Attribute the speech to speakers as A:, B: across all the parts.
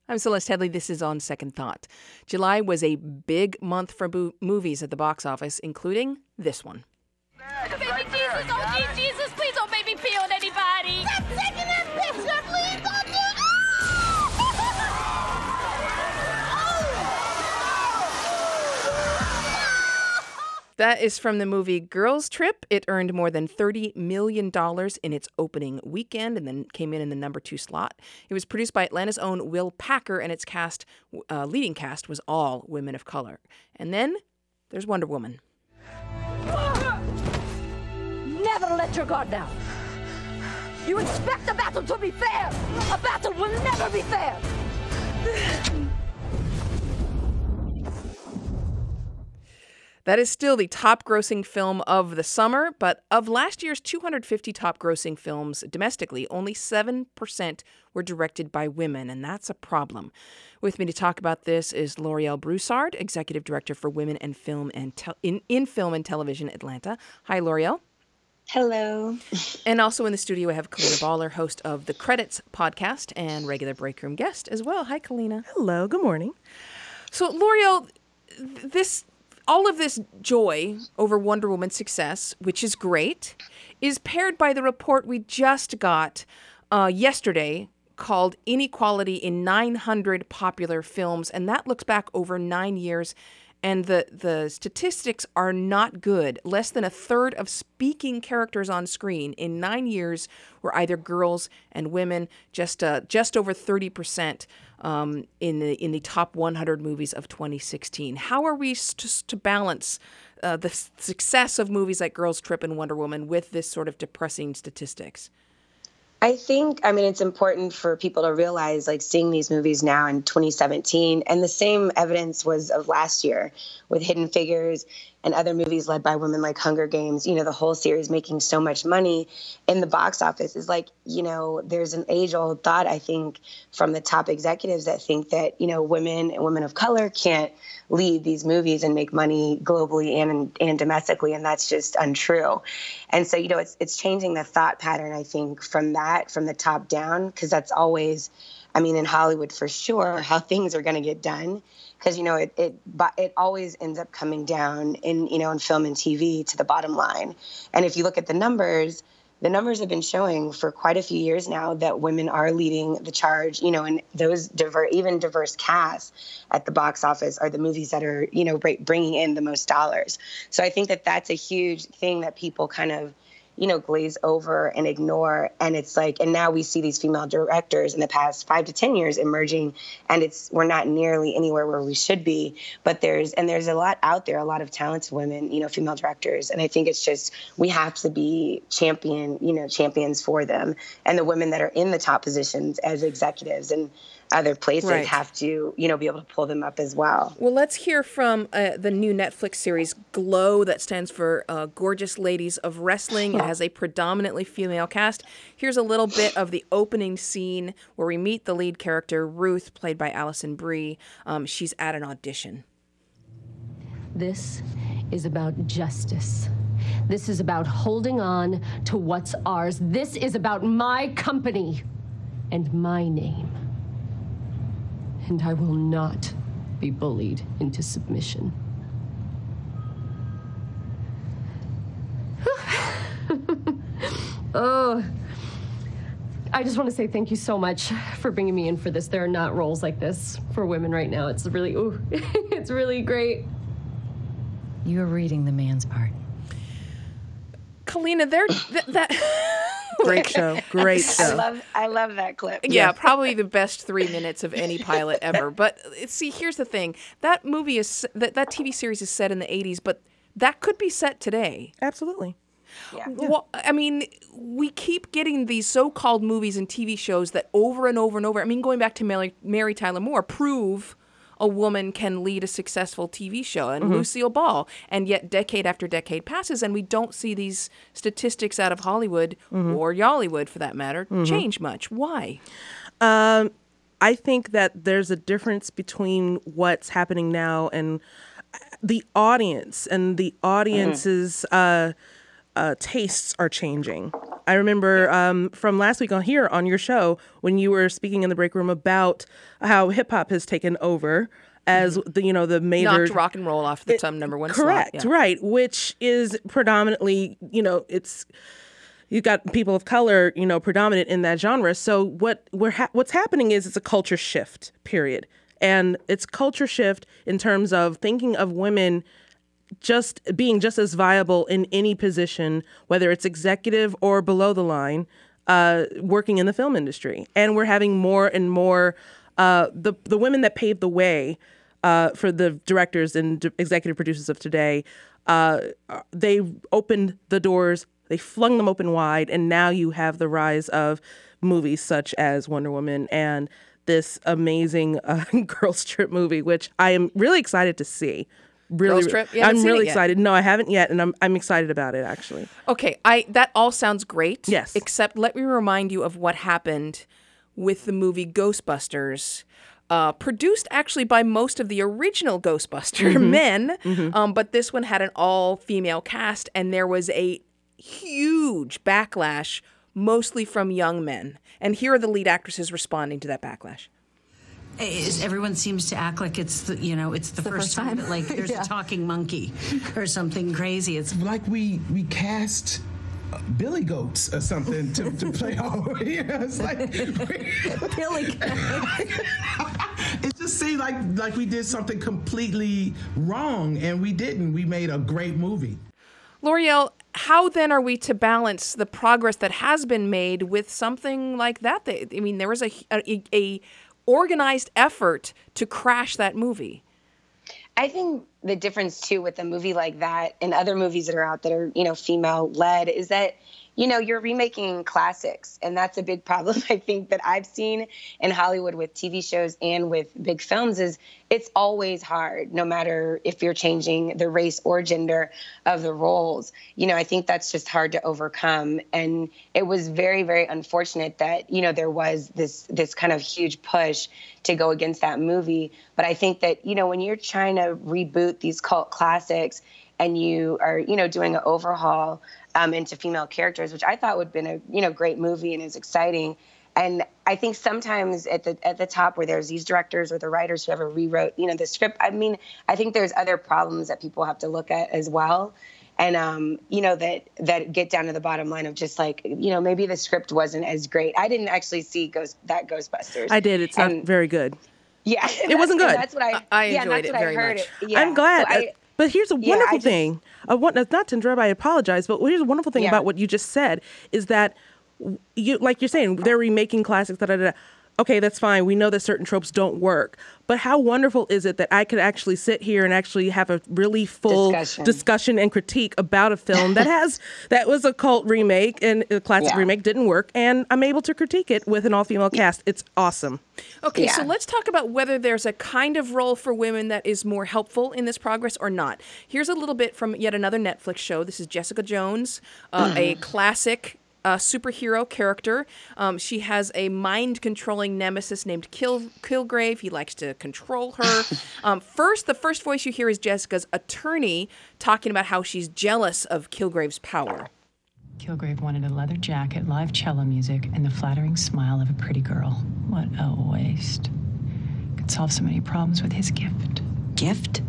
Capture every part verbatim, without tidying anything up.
A: I'm Celeste Headley. This is On Second Thought. July was a big month for bo- movies at the box office, including this one.
B: Baby Jesus, oh Jesus, please don't make me pee on anybody. Stop taking that picture, please don't do it.
A: That is from the movie Girls Trip. It earned more than thirty million dollars in its opening weekend and then came in in the number two slot. It was produced by Atlanta's own Will Packer, and its cast, uh, leading cast was all women of color. And then there's Wonder Woman.
C: Never let your guard down. You expect a battle to be fair. A battle will never be fair.
A: That is still the top-grossing film of the summer, but of last year's two hundred fifty top-grossing films domestically, only seven percent were directed by women, and that's a problem. With me to talk about this is L'Oreal Broussard, Executive Director for Women and Film and Te- in, in Film and Television Atlanta. Hi, L'Oreal.
D: Hello.
A: And also in the studio, I have Kalina Baller, host of The Credits podcast and regular break room guest as well. Hi, Kalina.
E: Hello. Good morning.
A: So, L'Oreal, this... all of this joy over Wonder Woman's success, which is great, is paired by the report we just got uh, yesterday called Inequality in nine hundred Popular Films. And that looks back over nine years. And the, the statistics are not good. Less than a third of speaking characters on screen in nine years were either girls and women, just uh, just over thirty percent um, in the in the top one hundred movies of twenty sixteen. How are we to, to balance uh, the success of movies like Girls Trip and Wonder Woman with this sort of depressing statistics?
D: I think, I mean, it's important for people to realize, like, seeing these movies now in twenty seventeen, and the same evidence was of last year with Hidden Figures and other movies led by women like Hunger Games, you know, the whole series making so much money in the box office is like, you know, there's an age-old thought, I think, from the top executives that think that, you know, women and women of color can't lead these movies and make money globally and and domestically, and that's just untrue. And so, you know, it's it's changing the thought pattern, I think, from that, from the top down, because that's always, I mean, in Hollywood for sure, how things are going to get done. Because, you know, it, it it always ends up coming down in, you know, in film and T V to the bottom line. And if you look at the numbers, the numbers have been showing for quite a few years now that women are leading the charge, you know, and those diverse, even diverse casts at the box office are the movies that are, you know, bringing in the most dollars. So I think that that's a huge thing that people kind of, you know, glaze over and ignore. And it's like, and now we see these female directors in the past five to ten years emerging, and it's, we're not nearly anywhere where we should be, but there's, and there's a lot out there, a lot of talented women, you know, female directors. And I think it's just, we have to be champion, you know, champions for them. And the women that are in the top positions as executives and other places
A: right.
D: have to, you know, be able to pull them up as well.
A: Well, let's hear from uh, the new Netflix series Glow, that stands for uh, Gorgeous Ladies of Wrestling. It has a predominantly female cast. Here's a little bit of the opening scene where we meet the lead character, Ruth, played by Alison Brie. Um, she's at an audition.
F: This is about justice. This is about holding on to what's ours. This is about my company and my name. And I will not be bullied into submission. Oh, I just want to say thank you so much for bringing me in for this. There are not roles like this for women right now. It's really, ooh, it's really great.
G: You're reading the man's part.
A: Kalina, there, th- that...
E: Great show. Great show.
D: I love I love that clip.
A: Yeah, yeah, probably the best three minutes of any pilot ever. But see, here's the thing. That movie is, that, that T V series is set in the eighties, but that could be set today.
E: Absolutely.
D: Yeah.
A: Well, I mean, we keep getting these so-called movies and T V shows that over and over and over, I mean, going back to Mary, Mary Tyler Moore, prove a woman can lead a successful T V show, and mm-hmm. Lucille Ball. And yet decade after decade passes, and we don't see these statistics out of Hollywood, mm-hmm. or Yollywood for that matter, mm-hmm. change much. Why?
E: Um, I think that there's a difference between what's happening now and the audience, and the audience's mm-hmm. uh, uh, tastes are changing. I remember um, from last week on here on your show when you were speaking in the break room about how hip hop has taken over as the you know the major
A: knocked rock and roll off the some number one
E: correct
A: slot. Yeah.
E: Right, which is predominantly you know it's you've got people of color you know predominant in that genre. So what we're ha- what's happening is it's a culture shift period, and it's culture shift in terms of thinking of women just being just as viable in any position, whether it's executive or below the line, uh, working in the film industry. And we're having more and more, uh, the, the women that paved the way uh, for the directors and d- executive producers of today, uh, they opened the doors, they flung them open wide, and now you have the rise of movies such as Wonder Woman and this amazing uh, Girls Trip movie, which I am really excited to see. Really,
A: Girls Trip? You haven't
E: I'm
A: seen
E: really
A: it yet.
E: excited. No, I haven't yet, and I'm I'm excited about it actually.
A: Okay, I that all sounds great.
E: Yes.
A: Except let me remind you of what happened with the movie Ghostbusters, uh, produced actually by most of the original Ghostbuster
E: Mm-hmm.
A: men, um, but this one had an all-female cast, and there was a huge backlash, mostly from young men. And here are the lead actresses responding to that backlash.
H: Is everyone seems to act like it's the you know it's the,
C: the
H: first,
C: first
H: time,
C: time.
H: that, like there's
C: Yeah.
H: a talking monkey or something crazy. It's
I: like we we cast uh, Billy Goats or something to, to play all. You know, it's like
C: Billy
I: it just seemed like like we did something completely wrong, and we didn't. We made a great movie.
A: L'Oreal, how then are we to balance the progress that has been made with something like that? That- I mean, there was a, a, a organized effort to crash that movie.
D: I think the difference too with a movie like that and other movies that are out that are, you know, female led is that, you know, you're remaking classics. And that's a big problem, I think, that I've seen in Hollywood with T V shows and with big films is it's always hard, no matter if you're changing the race or gender of the roles. You know, I think that's just hard to overcome. And it was very, very unfortunate that, you know, there was this this kind of huge push to go against that movie. But I think that, you know, when you're trying to reboot these cult classics and you are, you know, doing an overhaul um, into female characters, which I thought would have been a, you know, great movie and is exciting. And I think sometimes at the at the top where there's these directors or the writers who ever rewrote, you know, the script, I mean, I think there's other problems that people have to look at as well. And, um, you know, that that get down to the bottom line of just like, you know, maybe the script wasn't as great. I didn't actually see Ghost that Ghostbusters.
E: I did. It's not
D: And-
E: very good.
D: Yeah.
E: It wasn't good.
D: That's what I,
A: I
D: yeah,
A: enjoyed
D: that's
A: it
D: what
A: very
D: I heard.
A: much.
D: It. Yeah.
E: I'm glad.
D: So I-
E: uh, but here's a
D: yeah,
E: wonderful
D: I just-
E: thing. Uh, what, not to interrupt, I apologize, but here's a wonderful thing
D: Yeah.
E: about what you just said is that, you like you're saying, they're remaking classics, da da da. Okay, that's fine. We know that certain tropes don't work. But how wonderful is it that I could actually sit here and actually have a really full
D: Discussion.
E: discussion and critique about a film that has that was a cult remake and a classic
D: Yeah.
E: remake didn't work, and I'm able to critique it with an all-female cast. It's awesome.
A: Okay,
D: Yeah.
A: so let's talk about whether there's a kind of role for women that is more helpful in this progress or not. Here's a little bit from yet another Netflix show. This is Jessica Jones, uh, a classic uh, superhero character. Um, she has a mind-controlling nemesis named Kill Kilgrave. He likes to control her. Um, first, the first voice you hear is Jessica's attorney talking about how she's jealous of Kilgrave's power.
G: Kilgrave wanted a leather jacket, live cello music, and the flattering smile of a pretty girl. What a waste. Could solve so many problems with his gift.
H: gift.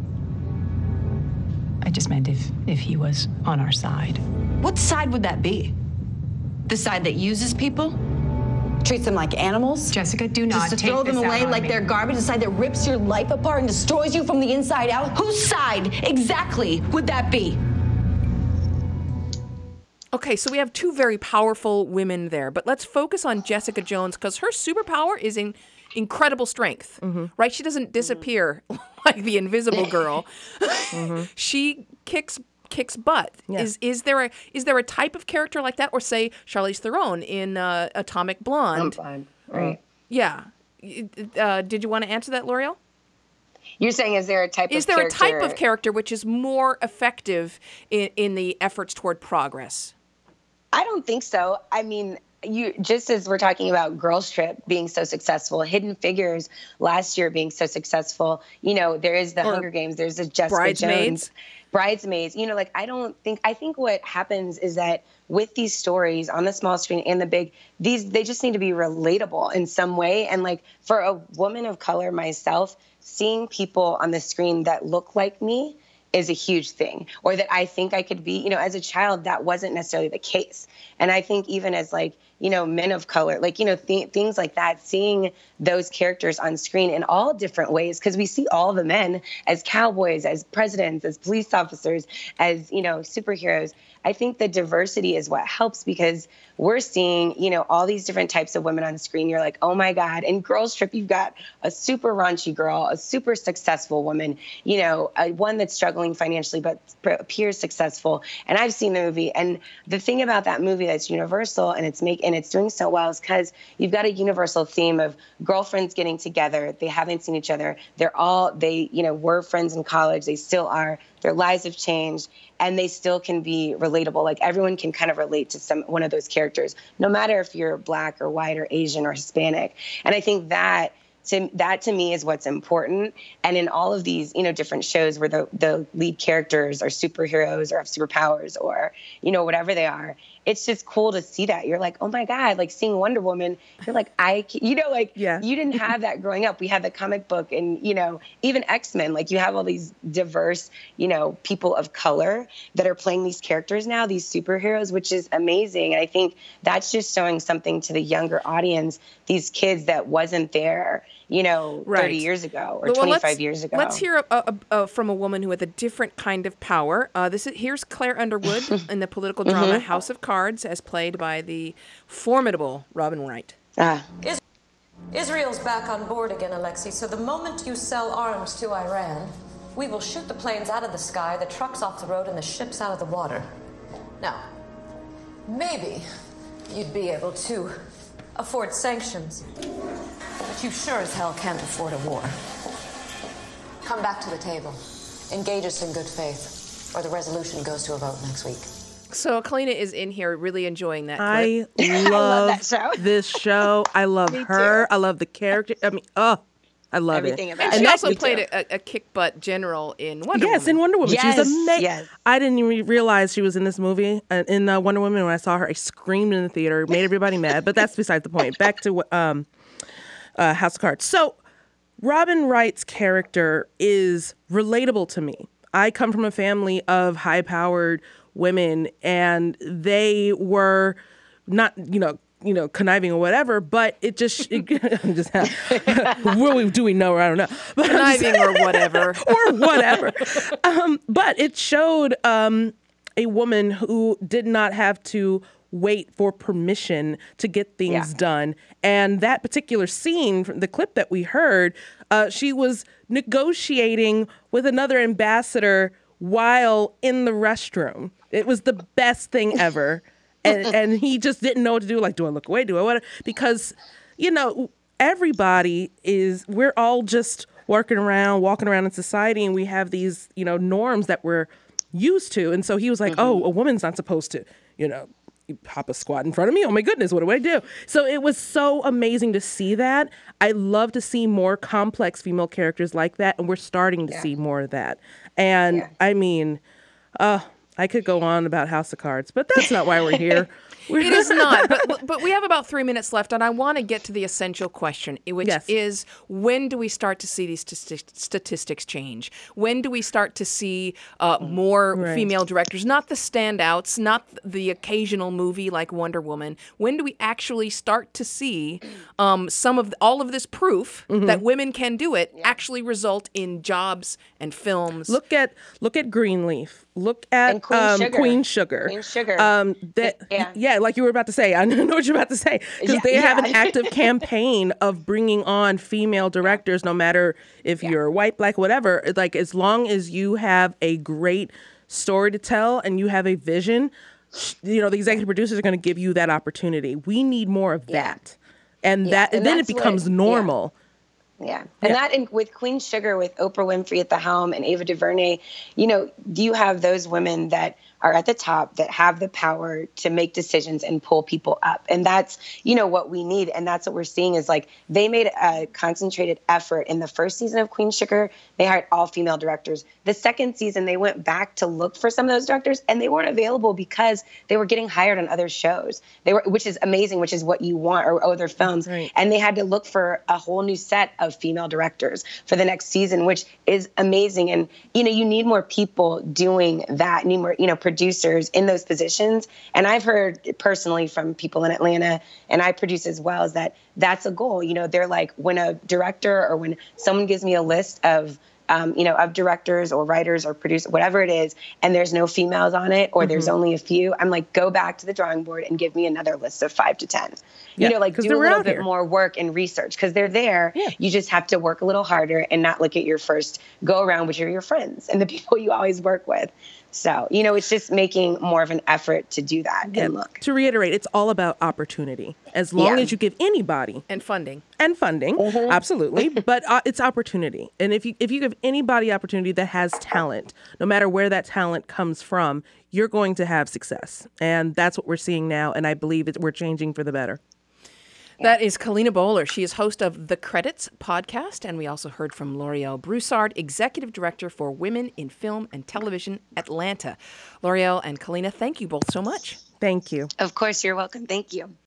G: I just meant if if he was on our side.
J: What side would that be? The side that uses people? Treats them like animals?
G: Jessica, do not
J: Just to
G: take
J: throw them
G: this out
J: away
G: on
J: like
G: me.
J: they're garbage? The side that rips your life apart and destroys you from the inside out? Whose side exactly would that be?
A: Okay, so we have two very powerful women there, but let's focus on Jessica Jones because her superpower is in incredible strength, right? She doesn't disappear like the Invisible Girl. She kicks kicks butt.
E: Yeah.
A: Is is there a is there a type of character like that, or say Charlize Theron in uh, Atomic Blonde?
D: Fine. Right.
A: Yeah. Uh, did you want to answer that, L'Oreal?
D: You're saying, is there a type
A: Is
D: of
A: there
D: character?
A: a type of character which is more effective in, in the efforts toward progress?
D: I don't think so. I mean, you just as we're talking about Girls Trip being so successful, Hidden Figures last year being so successful, you know, there is the
A: Or
D: Hunger Games, there's a Jessica
A: Bridesmaids.
D: Jones. Bridesmaids, you know, like I don't think, I think what happens is that with these stories on the small screen and the big, these, they just need to be relatable in some way. And like for a woman of color, myself, seeing people on the screen that look like me is a huge thing, or that I think I could be, you know, as a child, that wasn't necessarily the case. And I think even as like, you know, men of color, like, you know, th- things like that, seeing those characters on screen in all different ways, because we see all the men as cowboys, as presidents, as police officers, as, you know, superheroes. I think the diversity is what helps, because we're seeing, you know, all these different types of women on screen. You're like, oh my God. In Girls Trip, you've got a super raunchy girl, a super successful woman, you know, a, one that's struggling financially but appears successful. And I've seen the movie. And the thing about that movie that's universal and it's make and it's doing so well is because you've got a universal theme of girlfriends getting together. They haven't seen each other. They're all, they, you know, were friends in college. They still are. Their lives have changed, and they still can be relatable. Like everyone can kind of relate to some one of those characters, no matter if you're Black or white or Asian or Hispanic. And I think that to that to me is what's important. And in all of these, you know, different shows where the the lead characters are superheroes or have superpowers or, you know, whatever they are, it's just cool to see that. You're like, oh my God, like seeing Wonder Woman, you're like, I, you know, like
E: yeah.
D: you didn't have that growing up. We had the comic book and, you know, even X-Men, like you have all these diverse, you know, people of color that are playing these characters now, these superheroes, which is amazing. And I think that's just showing something to the younger audience, these kids that wasn't there, you know,
A: Right.
D: thirty years ago or
A: Well,
D: twenty-five
A: let's-
D: years ago.
A: Let's hear a, a, a, from a woman who had a different kind of power. Uh, this is here's Claire Underwood in the political drama
D: Mhm.
A: House of Cards, as played by the formidable Robin Wright.
D: Ah.
K: Is- Israel's back on board again, Alexei, so the moment you sell arms to Iran, we will shoot the planes out of the sky, the trucks off the road, and the ships out of the water. Now, maybe you'd be able to afford sanctions, but you sure as hell can't afford a war. Come back to the table. Engage us in good faith, or the resolution goes to a vote next week.
A: So Kalina is in here really enjoying that
E: I
A: clip.
E: love,
D: that show.
E: this show. I love
D: Me
E: her.
D: too.
E: I love the character. I mean, oh, I love
D: Everything
E: it.
D: about
A: And
D: it.
A: she
D: Me
A: also
D: too.
A: played a, a kick butt general in Wonder
E: yes,
A: Woman.
E: in Wonder Woman.
D: Yes,
E: She's amazing.
D: yes.
E: I didn't even realize she was in this movie. Uh, in uh, Wonder Woman, when I saw her, I screamed in the theater, made everybody mad. But that's beside the point. Back to um, uh, House of Cards. So Robin Wright's character is relatable to me. I come from a family of high-powered women, and they were not, you know, you know, conniving or whatever, but it just, it, just what we do we know? I don't know. But
A: Conniving or whatever.
E: or whatever. Um, but it showed um, a woman who did not have to wait for permission to get things
D: Yeah.
E: done. And that particular scene, from the clip that we heard, uh, she was negotiating with another ambassador while in the restroom. It was the best thing ever. and and he just didn't know what to do. Like, do I look away? Do I what? Because, you know, everybody is, we're all just working around, walking around in society, and we have these, you know, norms that we're used to. And so he was like,
D: Mm-hmm.
E: oh, a woman's not supposed to, you know, hop a squat in front of me. Oh my goodness, what do I do? So it was so amazing to see that. I love to see more complex female characters like that, and we're starting to
D: Yeah.
E: see more of that. And
D: Yeah.
E: I mean, uh, I could go on about House of Cards, but that's not why we're here.
A: It is not, but but we have about three minutes left, and I want to get to the essential question, which
E: Yes.
A: is when do we start to see these st- statistics change? When do we start to see uh, more
E: Right.
A: female directors, not the standouts, not the occasional movie like Wonder Woman? When do we actually start to see um, some of the, all of this proof
E: Mm-hmm.
A: that women can do it actually result in jobs and films?
E: Look at look at Greenleaf. Look at
D: And Queen
E: um,
D: Sugar.
E: Queen Sugar.
D: Queen Sugar.
E: Um, that,
D: Yeah.
E: yeah, like you were about to say. I know what you're about to say because
D: Yeah,
E: they have an
D: yeah.
E: active campaign of bringing on female directors, no matter if you're white, black, whatever. Like as long as you have a great story to tell and you have a vision, sh- you know the executive producers are going to give you that opportunity. We need more of
D: Yeah.
E: that, and
D: Yeah,
E: that
D: and
E: then it
D: that's what-
E: becomes
D: yeah.
E: normal.
D: Yeah. And that in, with Queen Sugar, with Oprah Winfrey at the helm and Ava DuVernay, you know, you have those women that are at the top that have the power to make decisions and pull people up. And that's, you know, what we need. And that's what we're seeing is like they made a concentrated effort in the first season of Queen Sugar. They hired all female directors. The second season, they went back to look for some of those directors and they weren't available because they were getting hired on other shows. They were, which is amazing, which is what you want, or other films. Right. And they had to look for a whole new set of female directors for the next season, which is amazing. And, you know, you need more people doing that, need more, you know, producers in those positions. And I've heard personally from people in Atlanta, and I produce as well, is that that's a goal. You know, they're like, when a director or when someone gives me a list of, um, you know, of directors or writers or producers, whatever it is, and there's no females on it, or mm-hmm. there's only a few, I'm like, go back to the drawing board and give me another list of five to ten. Yeah, you know, like do a little bit here. more work and research, because they're there. Yeah. You just have to work a little harder and not look at your first go around, which are your friends and the people you always work with. So, you know, it's just making more of an effort to do that yeah. and look.
E: To reiterate, it's all about opportunity. As long yeah. as you give anybody
A: and funding
E: and funding, mm-hmm. absolutely, but uh, it's opportunity. And if you if you give anybody opportunity that has talent, no matter where that talent comes from, you're going to have success. And that's what we're seeing now. And I believe that we're changing for the better.
A: That is Kalina Bowler. She is host of The Credits podcast. And we also heard from L'Oreal Broussard, Executive Director for Women in Film and Television, Atlanta. L'Oreal and Kalina, thank you both so much.
E: Thank you.
D: Of course, you're welcome. Thank you.